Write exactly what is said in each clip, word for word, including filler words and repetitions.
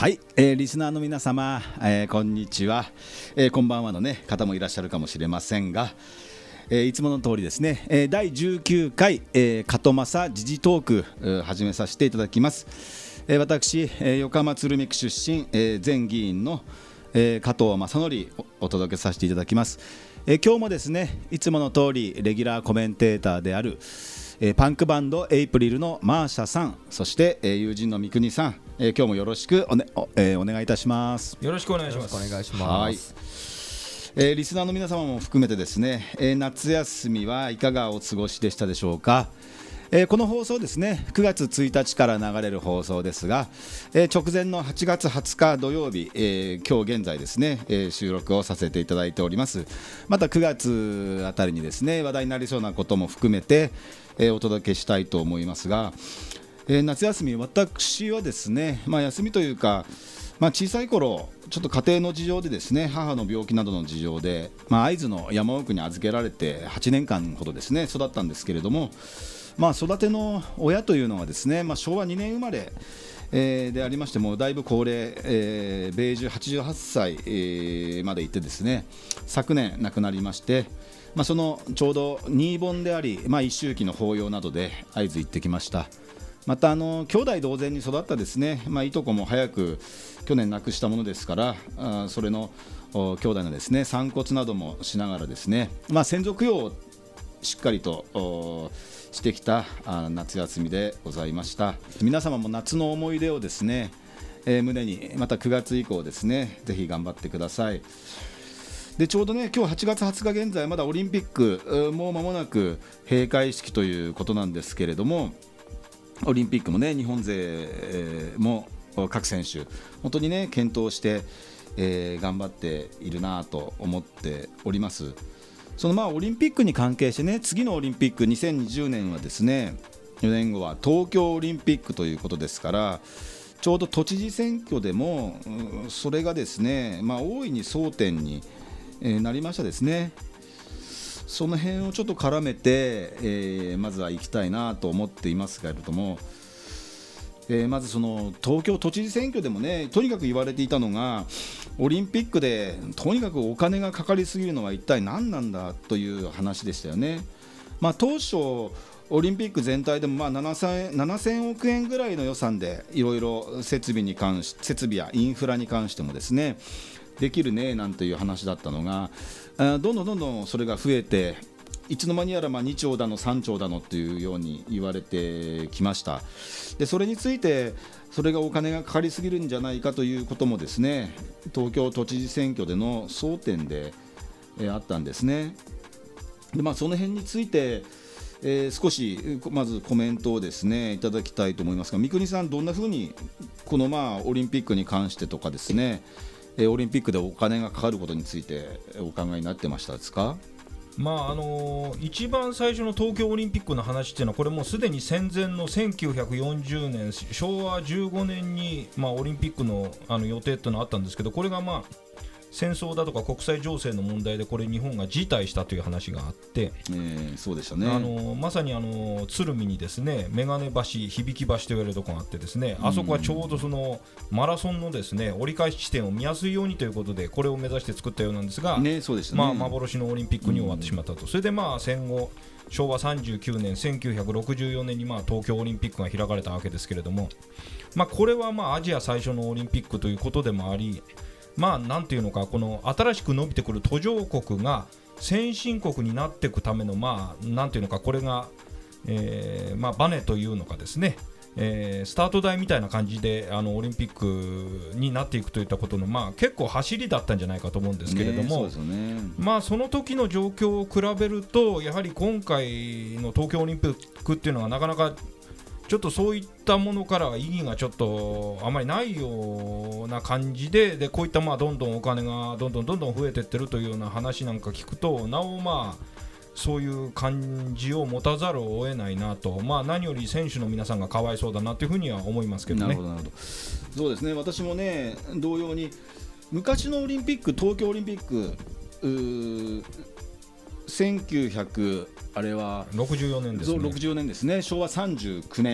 はい、えー、リスナーの皆様、えー、こんにちは、えー、こんばんはの、ね、方もいらっしゃるかもしれませんが、えー、いつもの通りですね、えー、だいじゅうきゅうかい、えー、加藤正時事トーク、えー、始めさせていただきます。えー、私、えー、横浜鶴見区出身、えー、前議員の、えー、加藤正則お、お届けさせていただきます。えー、今日もですね、いつもの通りレギュラーコメンテーターであるえー、パンクバンドエイプリルのマーシャさん、そして、えー、友人の三國さん、えー、今日もよろしくお、ねおえー、お願いいたします。 よろしくお願いします。 お願いします。 はい、えー、リスナーの皆様も含めてですね、えー、夏休みはいかがお過ごしでしたでしょうか。えー、この放送ですね、くがつついたちから流れる放送ですが、えー、直前のはちがつはつか土曜日、えー、今日現在ですね、えー、収録をさせていただいております。またくがつあたりにですね、話題になりそうなことも含めて、えー、お届けしたいと思いますが、えー、夏休み私はですね、まあ、休みというか、まあ、小さい頃ちょっと家庭の事情でですね、母の病気などの事情で、まあ、会津の山奥に預けられてはちねんかんほどですね育ったんですけれども、まあ、育ての親というのはですね、まあ、しょうわにねん生まれ、えー、でありましてもだいぶ高齢、えー、米寿はちじゅうはっさい、えー、までいってですね、昨年亡くなりまして、まあ、そのちょうど新盆であり、まあ、一周忌の法要などで会津行ってきました。またあの兄弟同然に育ったですね、まあ、いとこも早く去年亡くしたものですから、あそれの兄弟のですね散骨などもしながらですね、まあ、先祖供養をしっかりとしてきた夏休みでございました。皆様も夏の思い出をですね、えー、胸にまたくがつ以降ですね、ぜひ頑張ってください。でちょうどね、今日はちがつはつか現在まだオリンピックもう間もなく閉会式ということなんですけれども、オリンピックもね、日本勢も各選手本当にね健闘して、えー、頑張っているなと思っております。そのまあオリンピックに関係してね、次のオリンピックにせんにじゅうねんはですね、よねんごは東京オリンピックということですから、ちょうど都知事選挙でもそれがですね、まあ、大いに争点になりましたですね。その辺をちょっと絡めて、えー、まずは行きたいなと思っていますけれども、えー、まずその東京都知事選挙でもね、とにかく言われていたのが、オリンピックでとにかくお金がかかりすぎるのは一体何なんだという話でしたよね。まあ、当初オリンピック全体でもまあななせんおくえんぐらいの予算でいろいろ設備に関し設備やインフラに関してもですねできるねなんていう話だったのが、どんどんどんどんそれが増えて、いつの間にやらまあにちょうだのさんちょうだのというように言われてきました。でそれについて、それがお金がかかりすぎるんじゃないかということもですね、東京都知事選挙での争点で、えー、あったんですね。で、まあ、その辺について、えー、少しまずコメントをですねいただきたいと思いますが、三國さん、どんなふうにこのまあオリンピックに関してとかですね、オリンピックでお金がかかることについてお考えになってましたですか。 まああのー、一番最初の東京オリンピックの話っていうのは、これもうすでに戦前のせんきゅうひゃくよんじゅうねんしょうわじゅうごねんに、まあ、オリンピック の, あの予定っていうのがあったんですけど、これがまあ戦争だとか国際情勢の問題でこれ日本が辞退したという話があって、 えー、そうでしたね。 あのまさにあの鶴見にですね、眼鏡橋、響橋と言われるところがあってですね、あそこはちょうどそのマラソンのですね折り返し地点を見やすいようにということでこれを目指して作ったようなんですが、 ね、そうでしたね。 まあ、幻のオリンピックに終わってしまったと。それでまあ戦後しょうわさんじゅうきゅうねんせんきゅうひゃくろくじゅうよねんにまあ東京オリンピックが開かれたわけですけれども、まあ、これはまあアジア最初のオリンピックということでもあり、まあなんていうのか、この新しく伸びてくる途上国が先進国になっていくための、まあなんていうのか、これが、えーまあ、バネというのかですね、えー、スタート台みたいな感じであのオリンピックになっていくといったことの、まあ、結構走りだったんじゃないかと思うんですけれども、ね、そうですよね。まあ、その時の状況を比べると、やはり今回の東京オリンピックっていうのはなかなかちょっとそういったものからは意義がちょっとあまりないような感じで、でこういったまあどんどんお金がどんどんどんどん増えていってるというような話なんか聞くと、なおまあそういう感じを持たざるを得ないなと、まあ、何より選手の皆さんがかわいそうだなというふうには思いますけどね。 なるほどなるほど。そうですね、私もね同様に昔のオリンピック、東京オリンピックせんきゅうひゃくあれはろくじゅうよねんですね。 ろくじゅうよねんですね。しょうわさんじゅうきゅうねん、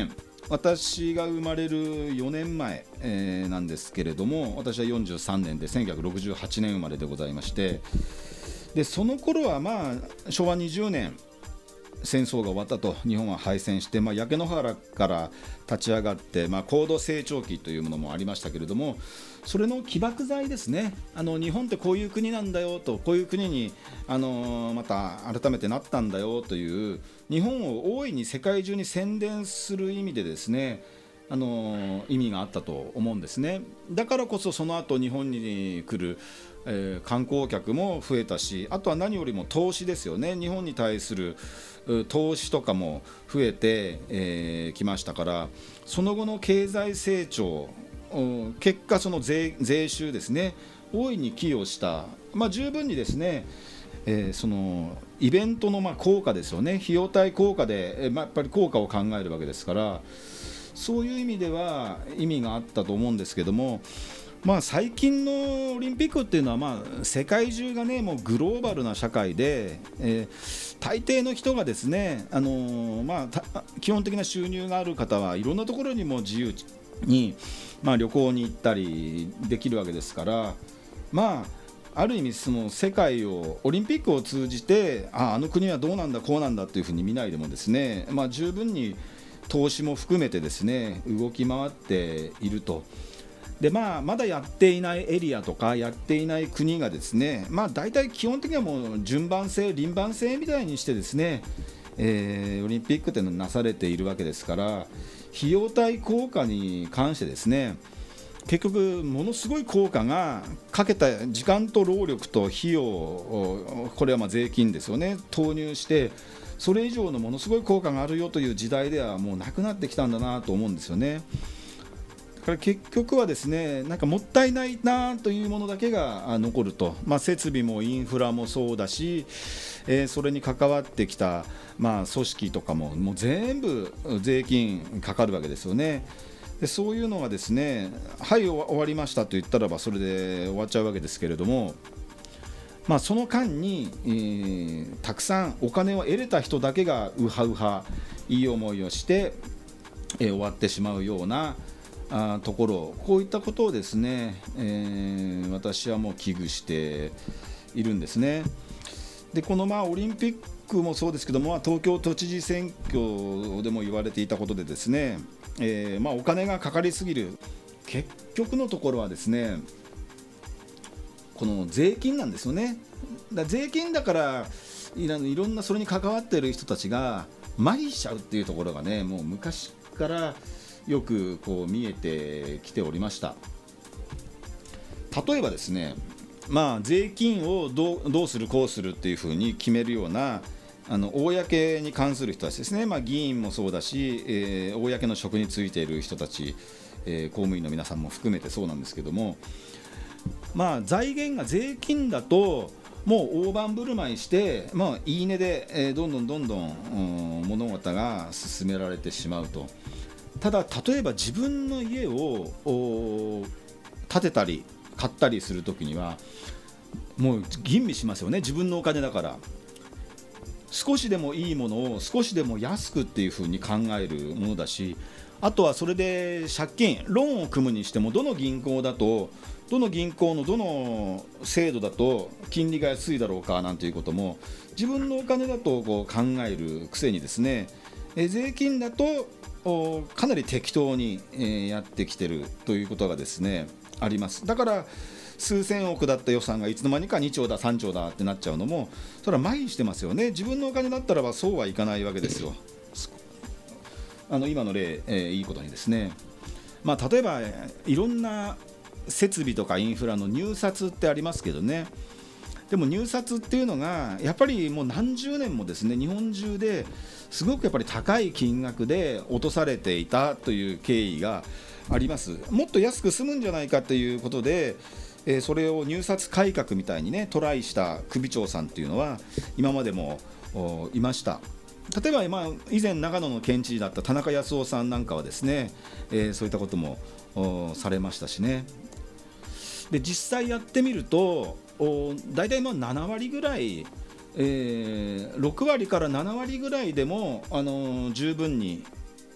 私が生まれるよねんまえ、えー、なんですけれども、私はよんじゅうさんねんでせんきゅうひゃくろくじゅうはちねん生まれでございまして、でその頃はまあしょうわにじゅうねん戦争が終わったと、日本は敗戦して、まあ、焼け野原から立ち上がって、まあ、高度成長期というものもありましたけれども、それの起爆剤ですね。あの日本ってこういう国なんだよと、こういう国に、あのー、また改めてなったんだよという日本を大いに世界中に宣伝する意味でですね、あのー、意味があったと思うんですね。だからこそその後日本に来る、えー、観光客も増えたし、あとは何よりも投資ですよね。日本に対する投資とかも増えてき、えー、ましたから、その後の経済成長、結果その 税, 税収ですね、大いに寄与した、まあ、十分にですね、えー、そのイベントのまあ効果ですよね、費用対効果で、えーまあ、やっぱり効果を考えるわけですから、そういう意味では意味があったと思うんですけども、まあ、最近のオリンピックっていうのは、まあ、世界中が、ね、もうグローバルな社会で、えー、大抵の人がですね、あのーまあ、基本的な収入がある方はいろんなところにも自由に、まあ、旅行に行ったりできるわけですから、まあ、ある意味その世界をオリンピックを通じて あ, あの国はどうなんだこうなんだというふうに見ないでもですね、まあ、十分に投資も含めてですね動き回っていると。でまあ、まだやっていないエリアとかやっていない国がですね、まあ、大体基本的にはもう順番性輪番性みたいにしてですね、えー、オリンピックというのはなされているわけですから、費用対効果に関してですね、結局ものすごい効果がかけた時間と労力と費用を、これはまあ税金ですよね、投入してそれ以上のものすごい効果があるよという時代ではもうなくなってきたんだなと思うんですよね。だから結局はですね、なんかもったいないなというものだけが残ると、まあ、設備もインフラもそうだし、えー、それに関わってきた、まあ、組織とかも、もう全部税金かかるわけですよね。でそういうのがですね、はい終わりましたと言ったらばそれで終わっちゃうわけですけれども、まあ、その間に、えー、たくさんお金を得れた人だけがウハウハいい思いをして、えー、終わってしまうようなあところ、こういったことをですね、えー、私はもう危惧しているんですね。でこのまあオリンピックもそうですけども、東京都知事選挙でも言われていたことでですね、えーまあ、お金がかかりすぎる、結局のところはですね、この税金なんですよね。だ税金だからいろんなそれに関わっている人たちが麻痺しちゃうっていうところがね、もう昔からよくこう見えてきておりました。例えばですね、まあ、税金をどう、どうするこうするっていうふうに決めるようなあの公に関する人たちですね、まあ、議員もそうだし、えー、公の職に就いている人たち、えー、公務員の皆さんも含めてそうなんですけども、まあ、財源が税金だともう大盤振る舞いして、まあ、いいねで、えー、どんどんどんどん、うん、物事が進められてしまうと。ただ例えば自分の家を建てたり買ったりするときにはもう吟味しますよね。自分のお金だから少しでもいいものを少しでも安くっていう風に考えるものだし、あとはそれで借金ローンを組むにしても、どの銀行だとどの銀行のどの制度だと金利が安いだろうかなんていうことも自分のお金だとこう考えるくせにですね、え税金だとかなり適当にやってきているということがですねあります。だから数千億だった予算がいつの間にかにちょうださんちょうだってなっちゃうのも、それは麻痺してますよね。自分のお金だったらばそうはいかないわけですよ。あの今の例、えー、いいことにですね、まあ、例えばいろんな設備とかインフラの入札ってありますけどね、でも入札っていうのがやっぱりもう何十年もですね、日本中ですごくやっぱり高い金額で落とされていたという経緯があります。もっと安く済むんじゃないかということで、えー、それを入札改革みたいにねトライした首長さんっていうのは今までもいました。例えば、まあ、以前長野の県知事だった田中康夫さんなんかはですね、えー、そういったこともされましたしね。で実際やってみると大体まあななわりぐらい、えー、ろくわりからななわりぐらいでも、あのー、十分に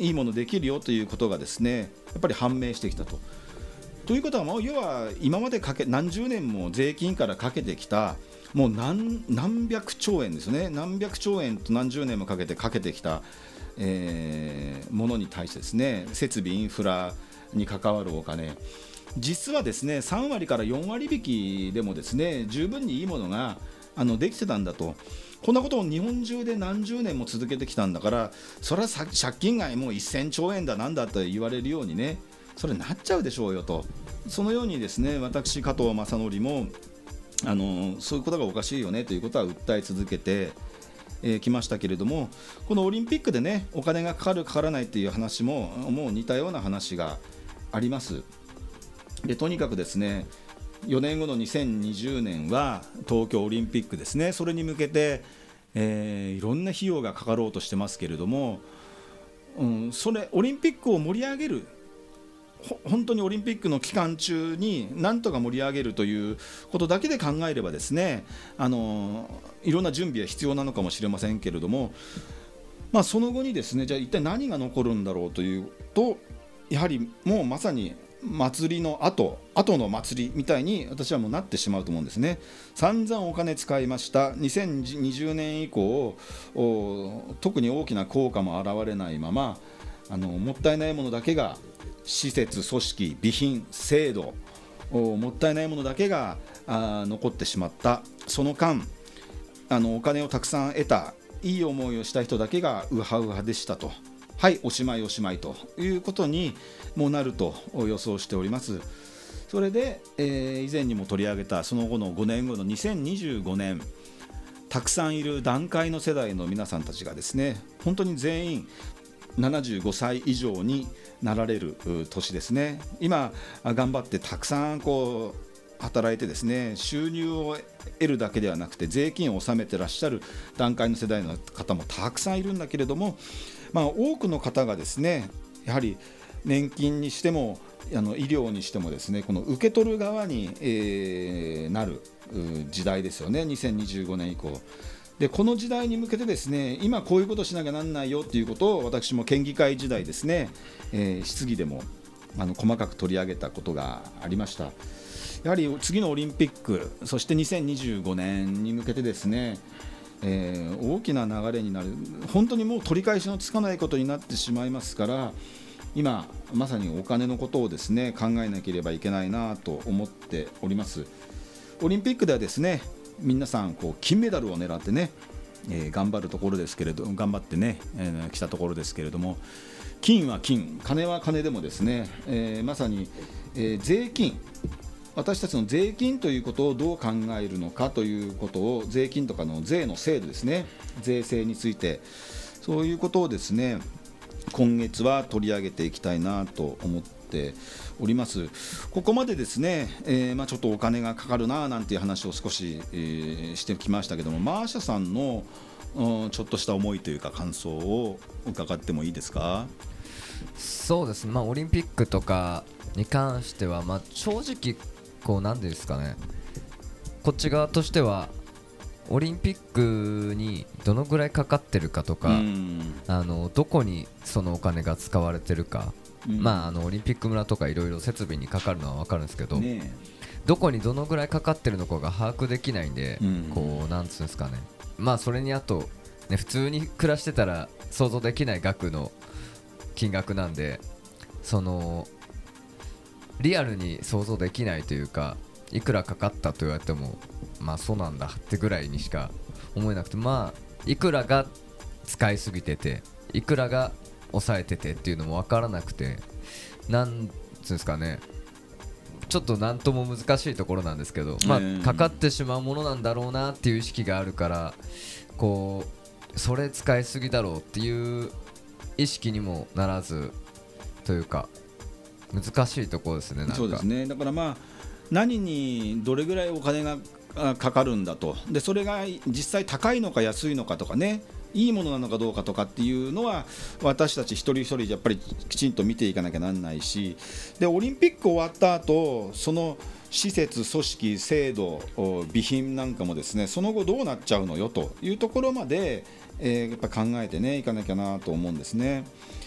いいものできるよということがですねやっぱり判明してきたと。ということはもう要は今までかけ何十年も税金からかけてきたもう 何, 何百兆円ですね何百兆円と何十年もかけてかけてきた、えー、ものに対してですね設備インフラに関わるお金実はですねさんわりからよんわり引きでもですね十分にいいものがあのできてたんだと。こんなことを日本中で何十年も続けてきたんだからそれは借金がもうせんちょうえんだなんだと言われるようにねそれなっちゃうでしょうよと。そのようにですね私加藤正則もあのそういうことがおかしいよねということは訴え続けてき、えー、ましたけれどもこのオリンピックでねお金がかかるかからないという話ももう似たような話があります。でとにかくですねよねんごのにせんにじゅうねんは東京オリンピックですねそれに向けて、えー、いろんな費用がかかろうとしてますけれども、うん、それオリンピックを盛り上げる本当にオリンピックの期間中になんとか盛り上げるということだけで考えればですねあのいろんな準備は必要なのかもしれませんけれども、まあ、その後にですねじゃあ一体何が残るんだろうというとやはりもうまさに祭りの後後の祭りみたいに私はもうなってしまうと思うんですね。散々お金使いましたにせんにじゅうねん以降特に大きな効果も現れないままあのもったいないものだけが施設組織備品制度もったいないものだけがあ残ってしまった。その間あのお金をたくさん得たいい思いをした人だけがウハウハでしたとはいおしまいおしまいということにもなると予想しております。それで、えー、以前にも取り上げたその後のごねんごのにせんにじゅうごねんたくさんいる団塊の世代の皆さんたちがですね本当に全員ななじゅうごさい以上になられる年ですね。今頑張ってたくさんこう働いてですね収入を得るだけではなくて税金を納めてらっしゃる団塊の世代の方もたくさんいるんだけれども、まあ、多くの方がですねやはり年金にしてもあの医療にしてもですねこの受け取る側に、えー、なる時代ですよねにせんにじゅうごねん以降でこの時代に向けてですね今こういうことをしなきゃなんないよということを私も県議会時代ですね、えー、質疑でもあの細かく取り上げたことがありました。やはり次のオリンピックそしてにせんにじゅうごねんに向けてですね、えー、大きな流れになる本当にもう取り返しのつかないことになってしまいますから今まさにお金のことをですね考えなければいけないなと思っております。オリンピックではですね皆さんこう金メダルを狙ってね、えー、頑張るところですけれど頑張ってね、えー、来たところですけれども金は金金は金でもですね、えー、まさに、えー、税金私たちの税金ということをどう考えるのかということを税金とかの税の制度ですね税制についてそういうことをですね今月は取り上げていきたいなと思っております。ここまでですね、えーまあ、ちょっとお金がかかるななんていう話を少し、えー、してきましたけどもマーシャさんの、うん、ちょっとした思いというか感想を伺ってもいいですか。 そうですね、まあ、オリンピックとかに関しては、まあ、正直こうなんですかねこっち側としてはオリンピックにどのぐらいかかってるかとか、うん、あのどこにそのお金が使われてるか、うんまあ、あのオリンピック村とかいろいろ設備にかかるのは分かるんですけど、ね、どこにどのぐらいかかってるのかが把握できないんで、うん、こうなんつうんですかね、まあそれにあと、ね、普通に暮らしてたら想像できない額の金額なんでそのリアルに想像できないというかいくらかかったと言われてもまあそうなんだってぐらいにしか思えなくてまあいくらが使いすぎてていくらが抑えててっていうのも分からなくてなんつうんですかねちょっとなんとも難しいところなんですけどまあかかってしまうものなんだろうなっていう意識があるからこうそれ使いすぎだろうっていう意識にもならずというか難しいところですね。なんかそうですねだからまあ何にどれぐらいお金がかかるんだとでそれが実際高いのか安いのかとかねいいものなのかどうかとかっていうのは私たち一人一人やっぱりきちんと見ていかなきゃなんないしでオリンピック終わった後その施設組織制度備品なんかもですねその後どうなっちゃうのよというところまで、えー、やっぱ考えてねいかなきゃなと思うんですね。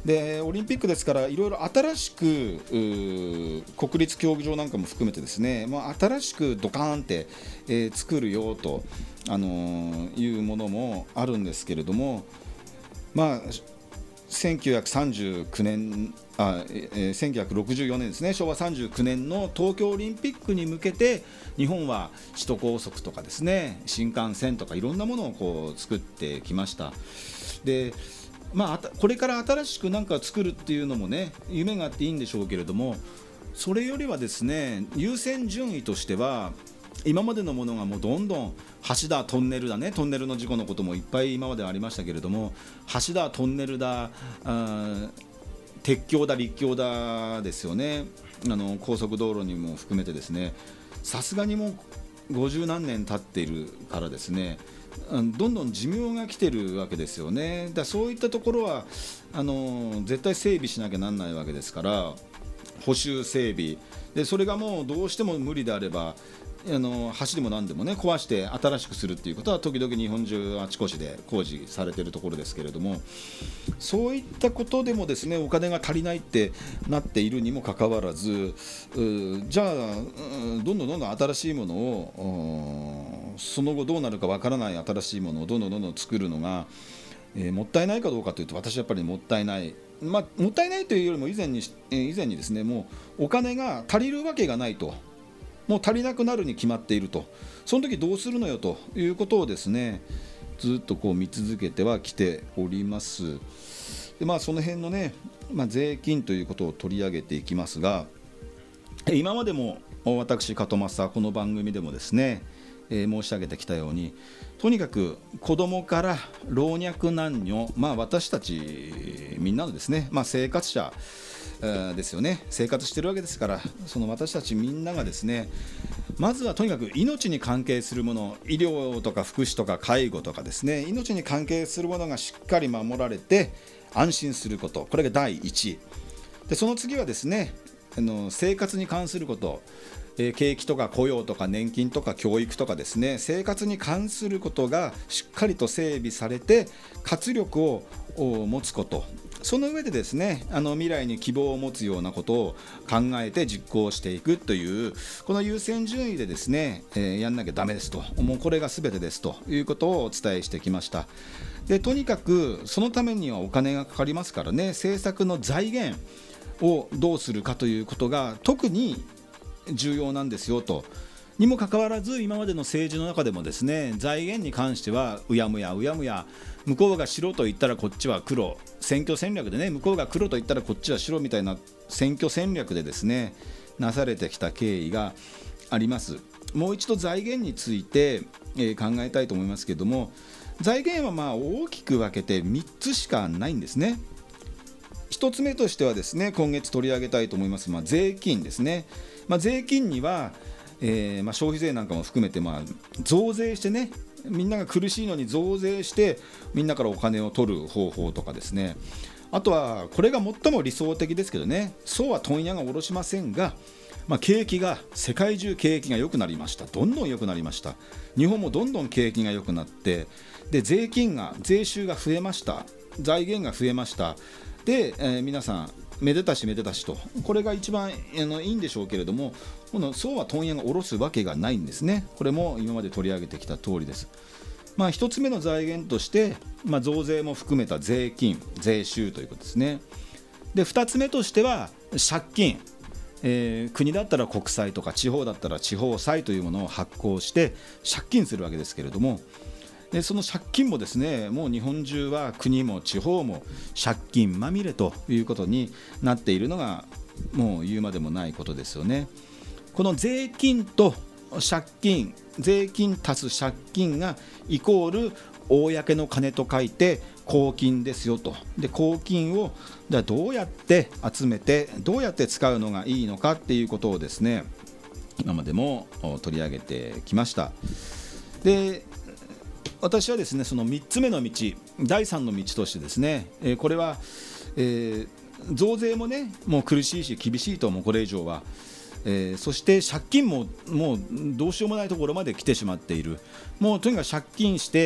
でオリンピックですからいろいろ新しく国立競技場なんかも含めてですね、まあ、新しくドカーンって、えー、作るよと、あのー、いうものもあるんですけれども、まあ、せんきゅうひゃくさんじゅうきゅうねんあ、えー、せんきゅうひゃくろくじゅうよねんですね、しょうわさんじゅうきゅうねんの東京オリンピックに向けて日本は首都高速とかですね、新幹線とかいろんなものをこう作ってきました。でまあ、これから新しく何か作るっていうのもね、夢があっていいんでしょうけれども、それよりはですね、優先順位としては今までのものがもうどんどん橋だトンネルだね、トンネルの事故のこともいっぱい今までありましたけれども、橋だトンネルだ、あ鉄橋だ陸橋だですよね、あの高速道路にも含めてですね、さすがにもうごじゅうなんねん経っているからですね、どんどん寿命が来てるわけですよね。だそういったところはあの絶対整備しなきゃなんないわけですから、補修整備で、それがもうどうしても無理であれば、あの橋でも何でもね壊して新しくするっていうことは時々日本中あちこちで工事されているところですけれども、そういったことでもですねお金が足りないってなっているにもかかわらず、じゃあどんどんどんどん新しいものをその後どうなるかわからない新しいものをどんどんどんどん作るのが、えー、もったいないかどうかというと、私はやっぱりもったいない、まあ、もったいないというよりも以前に、えー、以前にですね、もうお金が足りるわけがないと、もう足りなくなるに決まっていると、その時どうするのよということをですねずっとこう見続けてはきております。で、まあ、その辺のね、まあ、税金ということを取り上げていきますが、今までも私加藤正この番組でもですね、えー、申し上げてきたように、とにかく子どもから老若男女、まあ、私たちみんなのですね、まあ、生活者ですよね、生活してるわけですから、その私たちみんながですね、まずはとにかく命に関係するもの、医療とか福祉とか介護とかですね、命に関係するものがしっかり守られて安心すること、これが第一位で、その次はですね、あの生活に関すること、えー、景気とか雇用とか年金とか教育とかですね、生活に関することがしっかりと整備されて活力を持つこと、その上でですね、あの未来に希望を持つようなことを考えて実行していくという、この優先順位でですね、えー、やんなきゃダメですと、もうこれが全てですということをお伝えしてきました。で、とにかくそのためにはお金がかかりますからね、政策の財源をどうするかということが特に重要なんですよと。にもかかわらず今までの政治の中でもですね、財源に関してはうやむやうやむや、向こうが白と言ったらこっちは黒、選挙戦略でね、向こうが黒と言ったらこっちは白みたいな選挙戦略でですねなされてきた経緯があります。もう一度財源について、えー、考えたいと思いますけれども、財源はまあ大きく分けてみっつしかないんですね。ひとつめとしてはですね、今月取り上げたいと思います、まあ、税金ですね。まあ、税金にはえーまあ、消費税なんかも含めて、まあ、増税してね、みんなが苦しいのに増税してみんなからお金を取る方法とかですね、あとはこれが最も理想的ですけどね、そうは問屋が下ろしませんが、まあ、景気が世界中景気が良くなりました。どんどん良くなりました。日本もどんどん景気が良くなって、で税金が税収が増えました。財源が増えました。で、えー、皆さんめでたしめでたしと、これが一番あのいいんでしょうけれども、このそうは問屋が下ろすわけがないんですね。これも今まで取り上げてきた通りです。まあ、一つ目の財源として、まあ、増税も含めた税金税収ということですね。で、二つ目としては借金、えー、国だったら国債とか地方だったら地方債というものを発行して借金するわけですけれども、でその借金もですね、もう日本中は国も地方も借金まみれということになっているのがもう言うまでもないことですよね。この税金と借金、税金足す借金がイコール公の金と書いて公金ですよと。で公金をじゃあどうやって集めてどうやって使うのがいいのかっていうことをですね、今までも取り上げてきました。で私はですね、そのみっつめの道、だいさんの道としてですね、えー、これは、えー、増税もねもう苦しいし厳しいと、もうこれ以上は、えー、そして借金ももうどうしようもないところまで来てしまっている。もうとにかく借金して、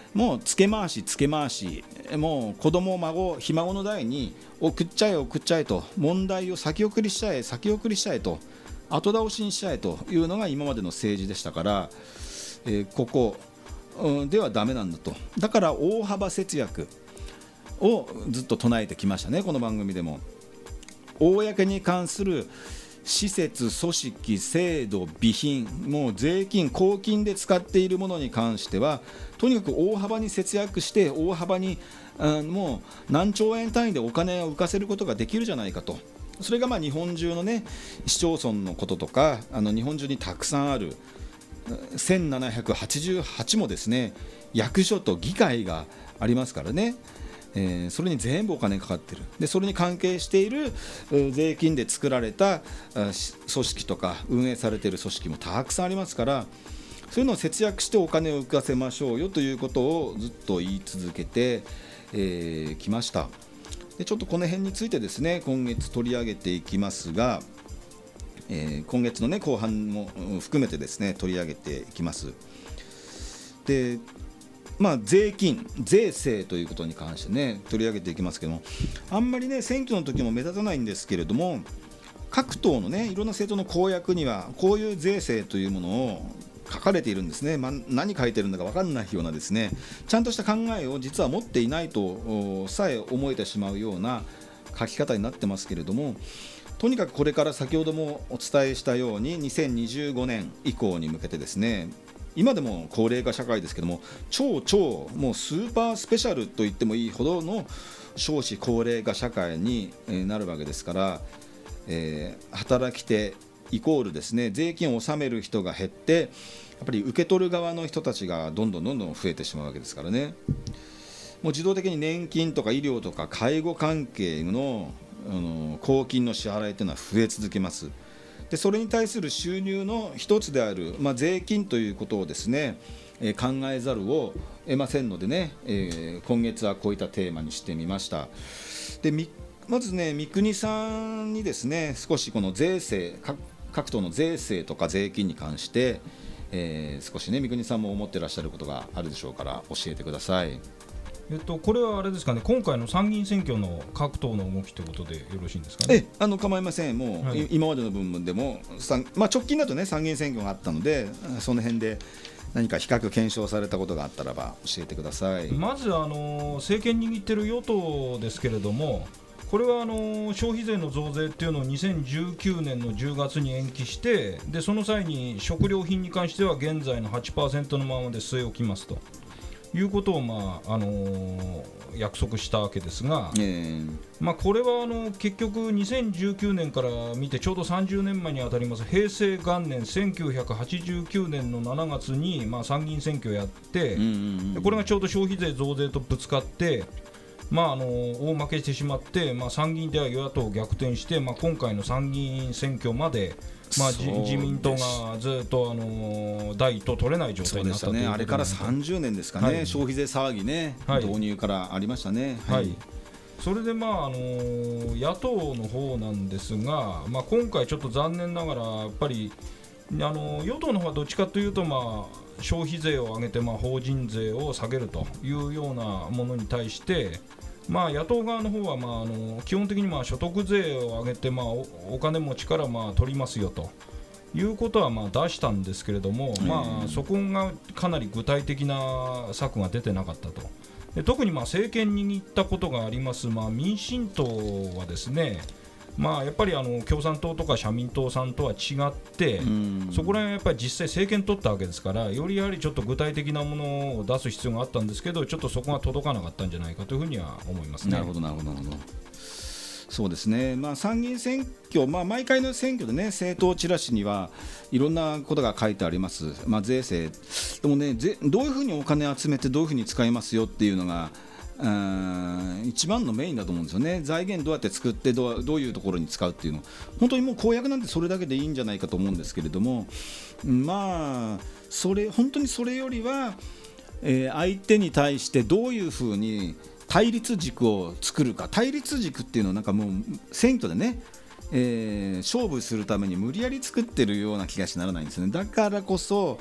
もう付け回し付け回し、もう子供孫ひ孫の代に送っちゃえ送っちゃえと、問題を先送りしちゃえ先送りしちゃえと、後倒しにしちゃえというのが今までの政治でしたから、えー、ここではダメなんだと。だから大幅節約をずっと唱えてきましたね、この番組でも。公に関する施設、組織、制度、備品、もう税金、公金で使っているものに関してはとにかく大幅に節約して大幅に、うん、もう何兆円単位でお金を浮かせることができるじゃないかと。それがまあ日本中の、ね、市町村のこととか、あの日本中にたくさんあるせんななひゃくはちじゅうはちもですね、役所と議会がありますからね。えー、それに全部お金かかっている。でそれに関係している税金で作られた組織とか運営されている組織もたくさんありますから、そういうのを節約してお金を浮かせましょうよということをずっと言い続けてき、えー、ました。でちょっとこの辺についてですね、今月取り上げていきますが、えー、今月の、ね、後半も含めてですね取り上げていきます。でまあ、税金、税制ということに関してね取り上げていきますけども、あんまりね選挙の時も目立たないんですけれども、各党のねいろんな政党の公約にはこういう税制というものを書かれているんですね。まあ、何書いてるんだか分かんないようなですね、ちゃんとした考えを実は持っていないとさえ思えてしまうような書き方になってますけれども、とにかくこれから先ほどもお伝えしたようににせんにじゅうごねん以降に向けてですね、今でも高齢化社会ですけども、超超もうスーパースペシャルと言ってもいいほどの少子高齢化社会になるわけですから、えー、働き手イコールですね、税金を納める人が減って、やっぱり受け取る側の人たちがどんどんどんどん増えてしまうわけですからね。もう自動的に年金とか医療とか介護関係の、あの公金の支払いというのは増え続けます。でそれに対する収入の一つである、まあ、税金ということをですね、えー、考えざるを得ませんのでね、えー、今月はこういったテーマにしてみました。でみまずね、三國さんにですね少しこの税制、各, 各党の税制とか税金に関して、えー、少しね三國さんも思ってらっしゃることがあるでしょうから教えてください。 えっと、これはあれですかね、今回の参議院選挙の各党の動きということでよろしいんですかね。 えあの構いません。もう、はい、今までの部分でも、まあ、直近だとね参議院選挙があったので、その辺で何か比較検証されたことがあったらば教えてください。 まずあの政権握っている与党ですけれども、これはあの消費税の増税っていうのをにせんじゅうきゅうねんのじゅうがつに延期して、でその際に食料品に関しては現在の はちパーセント のままで据え置きますということを、まああのー、約束したわけですが、えーまあ、これはあの結局にせんじゅうきゅうねんから見てちょうどさんじゅうねんまえにあたります平成元年せんきゅうひゃくはちじゅうきゅうねんのしちがつに、まあ、参議院選挙をやって、うんうんうん、これがちょうど消費税増税とぶつかって、まあ、あの大負けしてしまって、まあ、参議院では与野党逆転して、まあ、今回の参議院選挙までまあ、自民党がずっと、あのー、第一党取れない状態になったということで、 ね、あれからさんじゅうねんですかね、はい、消費税騒ぎね、はい、導入からありましたね、 はいはい、それで、まああのー、野党の方なんですが、まあ、今回ちょっと残念ながらやっぱり、あのー、与党の方はどっちかというと、まあ、消費税を上げて、まあ、法人税を下げるというようなものに対して、まあ、野党側の方は、まあ、あの基本的にまあ所得税を上げて、まあ、お, お金持ちからまあ取りますよということはまあ出したんですけれども、まあ、そこがかなり具体的な策が出てなかったと。で特にまあ政権に握ったことがあります、まあ、民進党はですね、まあ、やっぱりあの共産党とか社民党さんとは違って、そこら辺はやっぱり実際政権取ったわけですから、よりやはりちょっと具体的なものを出す必要があったんですけど、ちょっとそこが届かなかったんじゃないかというふうには思いますね。 なるほどなるほどなるほど。そうですね、まあ、参議院選挙、まあ、毎回の選挙でね政党チラシにはいろんなことが書いてあります、まあ、税制でもね、ぜどういうふうにお金集めてどういうふうに使いますよっていうのがうん一番のメインだと思うんですよね。財源どうやって作ってどう、どういうところに使うっていうの、本当にもう公約なんてそれだけでいいんじゃないかと思うんですけれども、まあそれ本当にそれよりは、えー、相手に対してどういうふうに対立軸を作るか。対立軸っていうのはなんかもう選挙でね、えー、勝負するために無理やり作ってるような気がしならないんですよね。だからこそ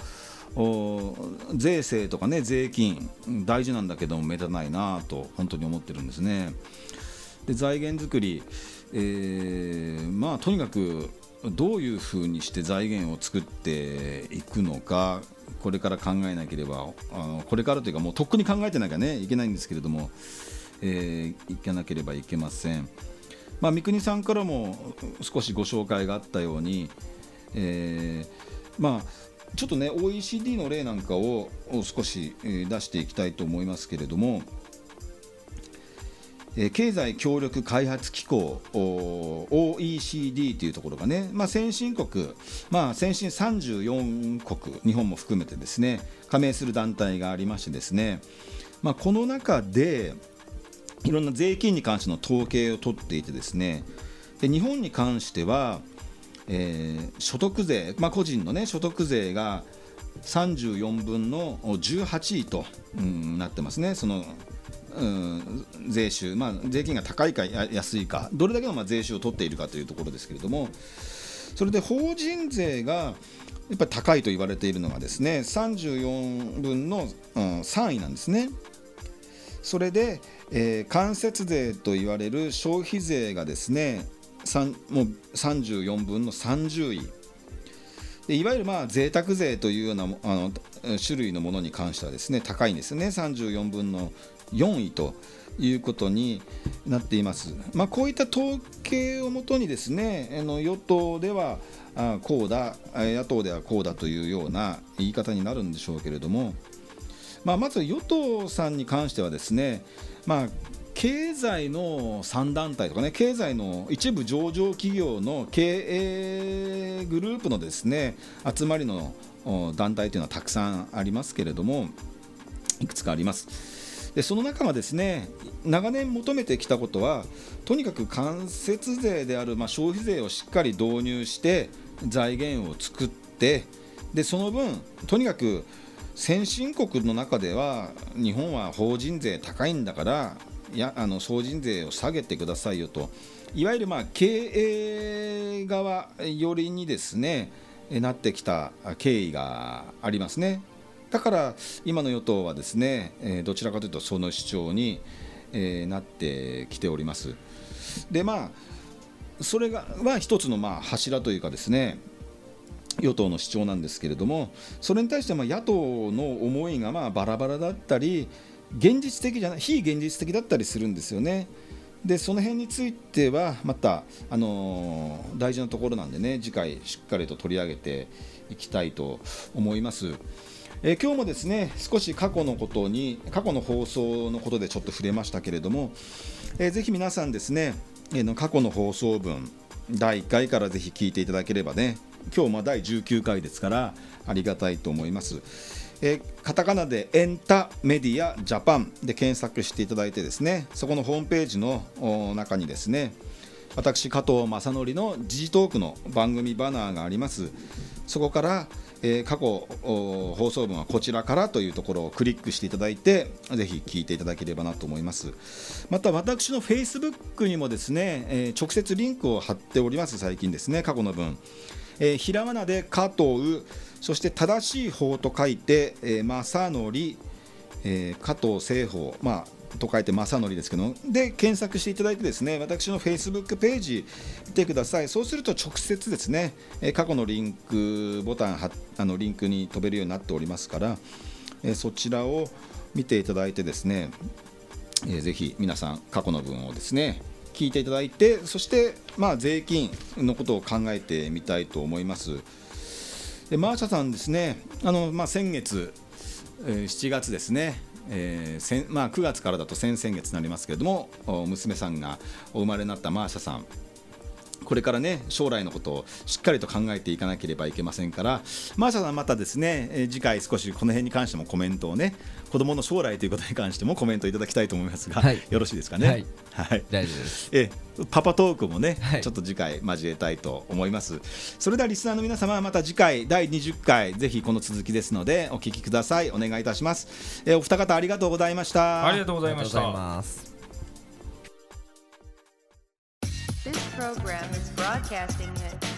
税制とかね税金大事なんだけども目立たないなと本当に思ってるんですね。で財源作り、えー、まあとにかくどういうふうにして財源を作っていくのかこれから考えなければあのこれからというかもうとっくに考えてなきゃねいけないんですけれども、えー、いかなければいけません。まあ、三國さんからも少しご紹介があったように、えー、まあちょっとね オーイーシーディー の例なんかを少し出していきたいと思いますけれども、経済協力開発機構 オーイーシーディー というところがね、まあ、先進国、まあ、先進さんじゅうよんこく日本も含めてですね加盟する団体がありましてですね、まあ、この中でいろんな税金に関しての統計を取っていてですねで日本に関しては、えー、所得税、まあ、個人の、ね、所得税がさんじゅうよんぶんのじゅうはちいと、うん、なってますね。そのうん、税収、まあ、税金が高いか安いかどれだけのまあ税収を取っているかというところですけれども、それで法人税がやっぱり高いと言われているのがですねさんじゅうよんぶんの、うん、さんいなんですね。それで、えー、間接税と言われる消費税がですねもうさんじゅうよんぶんのさんじゅういでいわゆるまあ贅沢税というようなあの種類のものに関してはですね高いんですね。さんじゅうよんぶんのよんいということになっています。まあ、こういった統計をもとにですねあの与党ではあこうだ野党ではこうだというような言い方になるんでしょうけれども、まあ、まず与党さんに関してはですね、まあ、経済のさん団体とかね経済の一部上場企業の経営グループのですね集まりの団体というのはたくさんありますけれどもいくつかあります。でその中はですね長年求めてきたことはとにかく間接税である、まあ、消費税をしっかり導入して財源を作ってでその分とにかく先進国の中では日本は法人税高いんだからいやあの法人税を下げてくださいよといわゆるまあ経営側寄りにですねなってきた経緯がありますね。だから今の与党はですね、えー、どちらかというとその主張に、えー、なってきております。でまあそれがは一つのまあ柱というかですね与党の主張なんですけれどもそれに対してまあ野党の思いがまあバラバラだったり現実的じゃない非現実的だったりするんですよね。でその辺についてはまた、あのー、大事なところなんでね次回しっかりと取り上げていきたいと思います。えー、今日もですね少し過去のことに過去の放送のことでちょっと触れましたけれども、えー、ぜひ皆さんですね、えー、過去の放送分だいいっかいからぜひ聞いていただければね今日もだいじゅうきゅうかいですからありがたいと思います。えー、カタカナでエンタメディアジャパンで検索していただいてですねそこのホームページの中にですね私加藤正則の時事トークの番組バナーがあります。そこからえー、過去放送分はこちらからというところをクリックしていただいてぜひ聞いていただければなと思います。また私の Facebook にもですね、えー、直接リンクを貼っております。最近ですね過去の分、えー、ひらがなで加藤そして正しい方と書いて、えー、正則、えー、加藤正方、まあと書いて正則ですけどで検索していただいてですね私の Facebook ページ見てください。そうすると直接ですね過去のリンクボタンはあのリンクに飛べるようになっておりますからそちらを見ていただいてですねぜひ皆さん過去の分をですね聞いていただいてそしてまあ税金のことを考えてみたいと思います。でマーシャさんですねあの、まあ、先月しちがつですねえーまあ、くがつからだと先々月になりますけれども娘さんがお生まれになったマーシャさんこれからね将来のことをしっかりと考えていかなければいけませんからマーシャさんまたですね、えー、次回少しこの辺に関してもコメントをね子どもの将来ということに関してもコメントいただきたいと思いますが、はい、よろしいですかね。 はい、 はい、 大丈夫です。 えパパトークもね、はい、ちょっと次回交えたいと思います。それではリスナーの皆様はまた次回だいにじゅっかいぜひこの続きですのでお聞きください。お願いいたします。えお二方ありがとうございました。 ありがとうございました。 This program is broadcasting at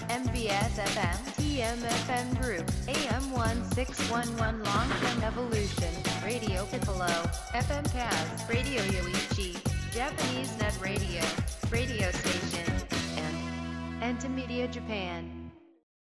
エムビーエスエフエム ティーエムエフエム Group エーエム せんろくひゃくじゅういち Long-term Evolution Radio Piccoloエフエム Kaz Radio Yoichi Japanese Net Radio Radio Station and Entimedia Japan